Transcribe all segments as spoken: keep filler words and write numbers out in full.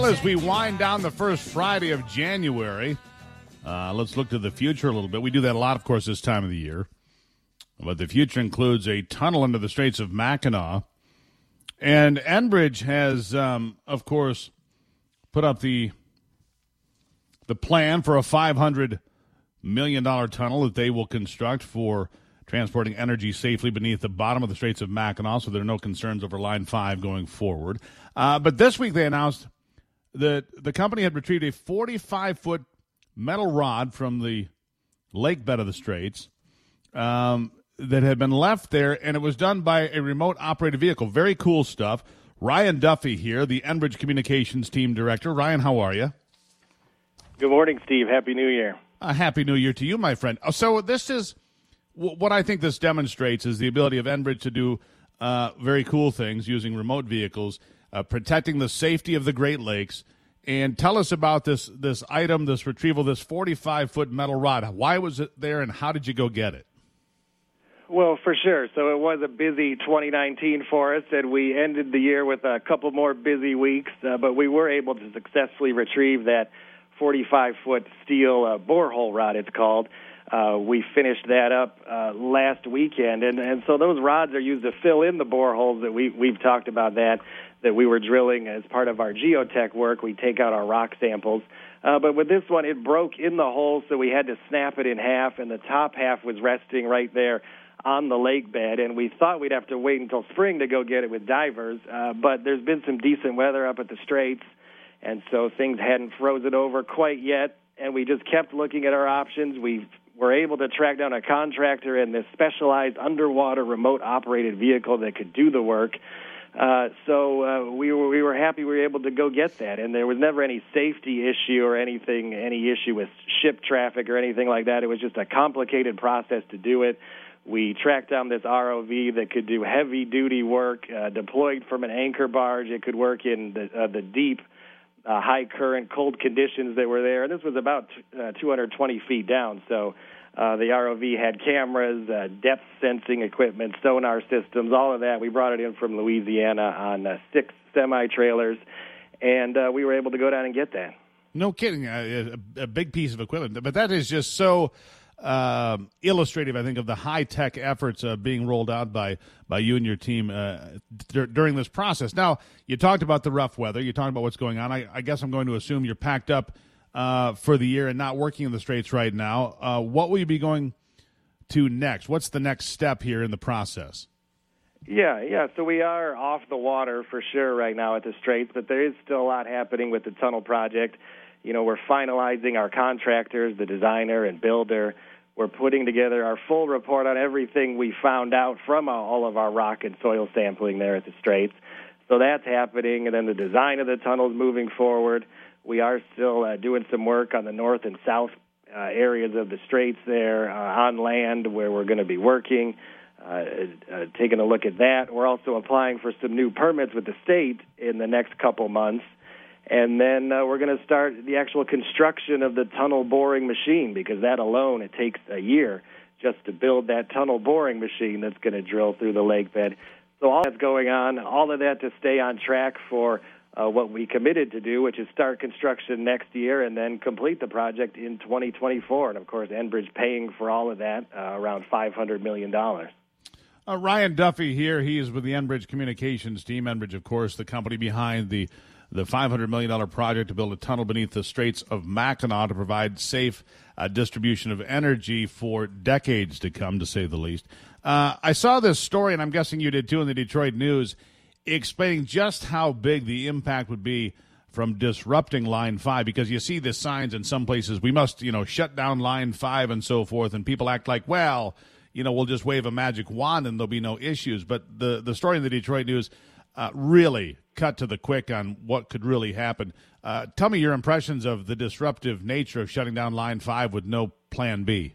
as we wind down the first Friday of January, uh, let's look to the future a little bit. We do that a lot, of course, this time of the year. But the future includes a tunnel under the Straits of Mackinac. And Enbridge has, um, of course, put up the the plan for a five hundred million dollars tunnel that they will construct for transporting energy safely beneath the bottom of the Straits of Mackinac, so there are no concerns over Line five going forward. Uh, but this week they announced that the company had retrieved a forty-five foot metal rod from the lake bed of the Straits um, that had been left there, and it was done by a remote-operated vehicle. Very cool stuff. Ryan Duffy here, the Enbridge Communications Team Director. Ryan, how are you? Good morning, Steve. Happy New Year. A happy New Year to you, my friend. So this is what I think this demonstrates is the ability of Enbridge to do uh, very cool things using remote vehicles, uh, protecting the safety of the Great Lakes. And tell us about this this item, this retrieval, this forty-five foot metal rod. Why was it there, and how did you go get it? Well, for sure. So it was a busy twenty nineteen for us, and we ended the year with a couple more busy weeks, uh, but we were able to successfully retrieve that forty-five foot steel uh, borehole rod, it's called. Uh, we finished that up uh, last weekend, and, and so those rods are used to fill in the boreholes that we, we've talked about that, that we were drilling as part of our geotech work. We take out our rock samples. Uh, but with this one, it broke in the hole, so we had to snap it in half, and the top half was resting right there on the lake bed, and we thought we'd have to wait until spring to go get it with divers, uh, but there's been some decent weather up at the Straits, and so things hadn't frozen over quite yet, and we just kept looking at our options. We were able to track down a contractor in this specialized underwater remote-operated vehicle that could do the work. Uh, so uh, we were we were happy we were able to go get that, and there was never any safety issue or anything, any issue with ship traffic or anything like that. It was just a complicated process to do it. We tracked down this R O V that could do heavy-duty work, uh, deployed from an anchor barge. It could work in the, uh, the deep, uh, high-current, cold conditions that were there. And this was about uh, two hundred twenty feet down, so uh, the R O V had cameras, uh, depth sensing equipment, sonar systems, all of that. We brought it in from Louisiana on uh, six semi-trailers, and uh, we were able to go down and get that. No kidding, a, a, a big piece of equipment. But that is just so um, illustrative, I think, of the high-tech efforts uh, being rolled out by, by you and your team uh, d- during this process. Now, you talked about the rough weather. You talked about what's going on. I, I guess I'm going to assume you're packed up uh, for the year and not working in the Straits right now. Uh, what will you be going to next? What's the next step here in the process? Yeah, yeah. So we are off the water for sure right now at the Straits, but there is still a lot happening with the tunnel project. You know, we're finalizing our contractors, the designer and builder. We're putting together our full report on everything we found out from all of our rock and soil sampling there at the Straits. So that's happening, and then the design of the tunnel is moving forward. We are still uh, doing some work on the north and south uh, areas of the Straits there uh, on land where we're going to be working, uh, uh, taking a look at that. We're also applying for some new permits with the state in the next couple months. And then uh, we're going to start the actual construction of the tunnel boring machine, because that alone, it takes a year just to build that tunnel boring machine that's going to drill through the lake bed. So all that's going on, all of that to stay on track for uh, what we committed to do, which is start construction next year and then complete the project in twenty twenty-four. And, of course, Enbridge paying for all of that, uh, around five hundred million dollars. Uh, Ryan Duffy here. He is with the Enbridge Communications team. Enbridge, of course, the company behind the the five hundred million dollars project to build a tunnel beneath the Straits of Mackinac to provide safe uh, distribution of energy for decades to come, to say the least. Uh, I saw this story, and I'm guessing you did too, in the Detroit News, explaining just how big the impact would be from disrupting Line five, because you see the signs in some places, we must, you know, shut down Line five and so forth, and people act like, well, you know, we'll just wave a magic wand and there'll be no issues. But the, the story in the Detroit News uh, really cut to the quick on what could really happen. Uh, tell me your impressions of the disruptive nature of shutting down Line five with no plan B.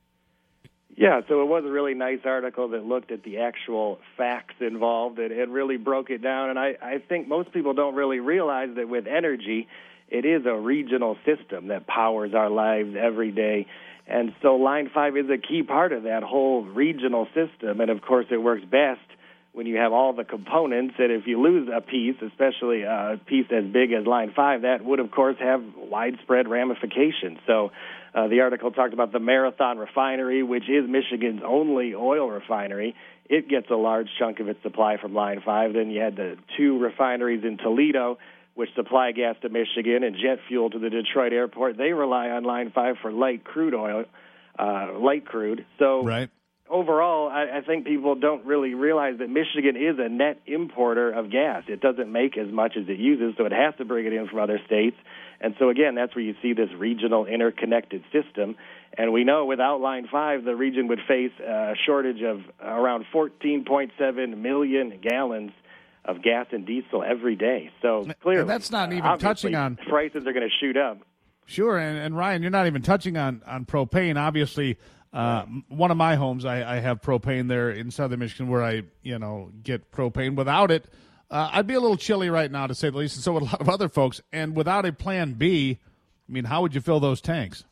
Yeah, so it was a really nice article that looked at the actual facts involved and, and really broke it down. And I, I think most people don't really realize that with energy, it is a regional system that powers our lives every day. And so Line five is a key part of that whole regional system. And, of course, it works best when you have all the components, and if you lose a piece, especially a piece as big as Line five, that would, of course, have widespread ramifications. So uh, the article talked about the Marathon Refinery, which is Michigan's only oil refinery. It gets a large chunk of its supply from Line five. Then you had the two refineries in Toledo, which supply gas to Michigan and jet fuel to the Detroit airport. They rely on Line five for light crude oil, uh, light crude. So right. Overall, I, I think people don't really realize that Michigan is a net importer of gas. It doesn't make as much as it uses, so it has to bring it in from other states. And so, again, that's where you see this regional interconnected system. And we know without Line five, the region would face a shortage of around fourteen point seven million gallons of gas and diesel every day. So clearly, and that's not even uh, touching on prices are going to shoot up. Sure, and, and Ryan, you're not even touching on, on propane. Obviously, uh, one of my homes, I, I have propane there in southern Michigan where I, you know, get propane. Without it, uh, I'd be a little chilly right now, to say the least, and so would a lot of other folks. And without a plan B, I mean, how would you fill those tanks?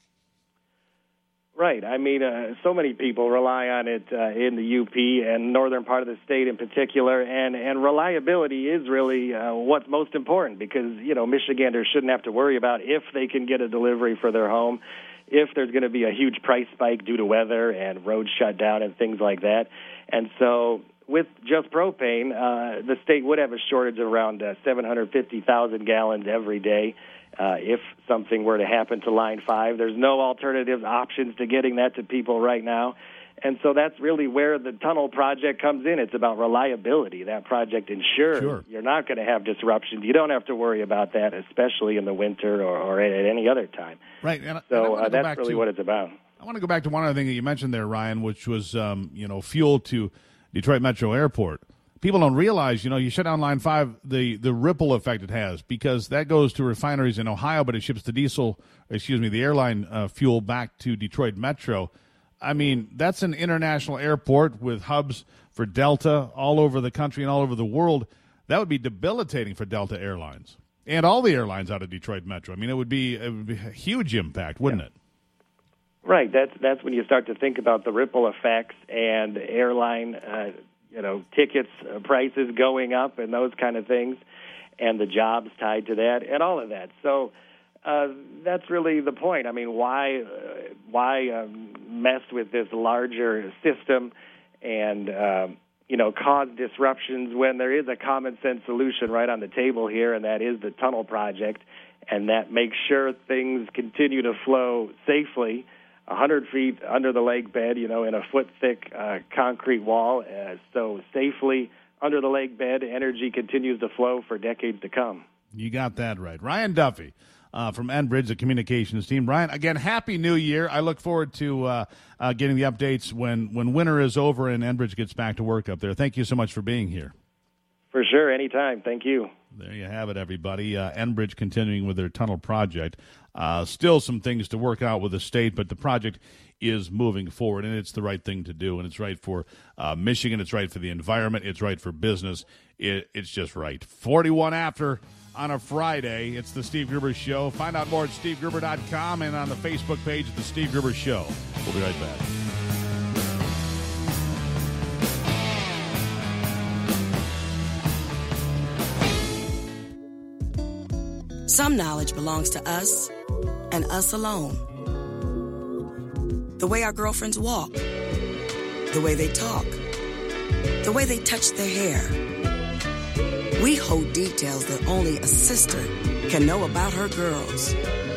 Right. I mean, uh, so many people rely on it uh, in the U P and northern part of the state in particular, and, and reliability is really uh, what's most important because, you know, Michiganders shouldn't have to worry about if they can get a delivery for their home, if there's going to be a huge price spike due to weather and road shutdown and things like that. And so with just propane, uh, the state would have a shortage of around uh, seven hundred fifty thousand gallons every day. Uh, if something were to happen to Line five, there's no alternative options to getting that to people right now. And so that's really where the tunnel project comes in. It's about reliability. That project ensures sure. you're not going to have disruptions. You don't have to worry about that, especially in the winter or, or at any other time. Right. And, so and uh, that's really to, what it's about. I want to go back to one other thing that you mentioned there, Ryan, which was, um, you know, fuel to Detroit Metro Airport. People don't realize, you know, you shut down Line five, the, the ripple effect it has, because that goes to refineries in Ohio, but it ships the diesel, excuse me, the airline uh, fuel back to Detroit Metro. I mean, that's an international airport with hubs for Delta all over the country and all over the world. That would be debilitating for Delta Airlines and all the airlines out of Detroit Metro. I mean, it would be, it would be a huge impact, wouldn't yeah. it? Right. That's, that's when you start to think about the ripple effects and airline uh you know, tickets, uh, prices going up and those kind of things, and the jobs tied to that and all of that. So uh, that's really the point. I mean, why uh, why um, mess with this larger system and, uh, you know, cause disruptions when there is a common sense solution right on the table here, and that is the tunnel project, and that makes sure things continue to flow safely one hundred feet under the lake bed, you know, in a foot-thick uh, concrete wall. Uh, so safely under the lake bed, energy continues to flow for decades to come. You got that right. Ryan Duffy uh, from Enbridge, the communications team. Ryan, again, Happy New Year. I look forward to uh, uh, getting the updates when, when winter is over and Enbridge gets back to work up there. Thank you so much for being here. For sure. Anytime. Thank you. There you have it, everybody. Uh, Enbridge continuing with their tunnel project. Uh, still some things to work out with the state, but the project is moving forward, and it's the right thing to do, and it's right for uh, Michigan. It's right for the environment. It's right for business. It, it's just right. forty-one after on a Friday. It's the Steve Gruber Show. Find out more at steve gruber dot com and on the Facebook page at the Steve Gruber Show. We'll be right back. Some knowledge belongs to us and us alone. The way our girlfriends walk, the way they talk, the way they touch their hair. We hold details that only a sister can know about her girls.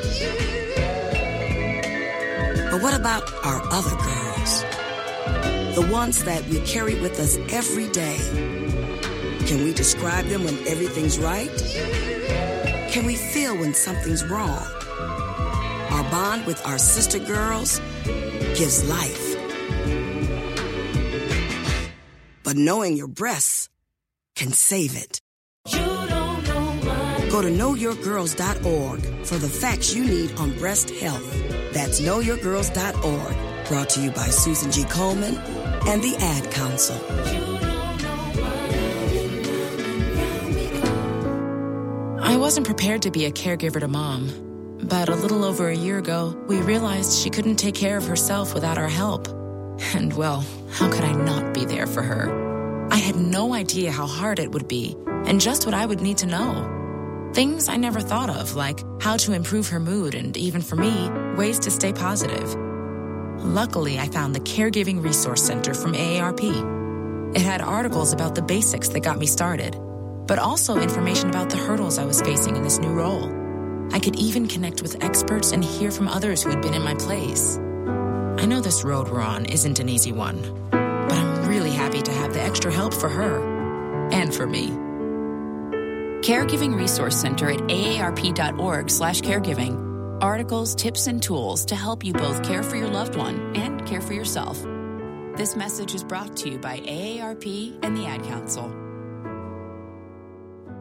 But what about our other girls? The ones that we carry with us every day. Can we describe them when everything's right? Can we feel when something's wrong? Our bond with our sister girls gives life. But knowing your breasts can save it. You don't know Go to know your girls dot org for the facts you need on breast health. That's know your girls dot org. Brought to you by Susan G. Coleman and the Ad Council. I wasn't prepared to be a caregiver to Mom, but a little over a year ago, we realized she couldn't take care of herself without our help. And, well, how could I not be there for her? I had no idea how hard it would be and just what I would need to know. Things I never thought of, like how to improve her mood and, even for me, ways to stay positive. Luckily, I found the Caregiving Resource Center from A A R P. It had articles about the basics that got me started, but also information about the hurdles I was facing in this new role. I could even connect with experts and hear from others who had been in my place. I know this road we're on isn't an easy one, but I'm really happy to have the extra help for her and for me. Caregiving Resource Center at aarp.org slash caregiving. Articles, tips, and tools to help you both care for your loved one and care for yourself. This message is brought to you by A A R P and the Ad Council.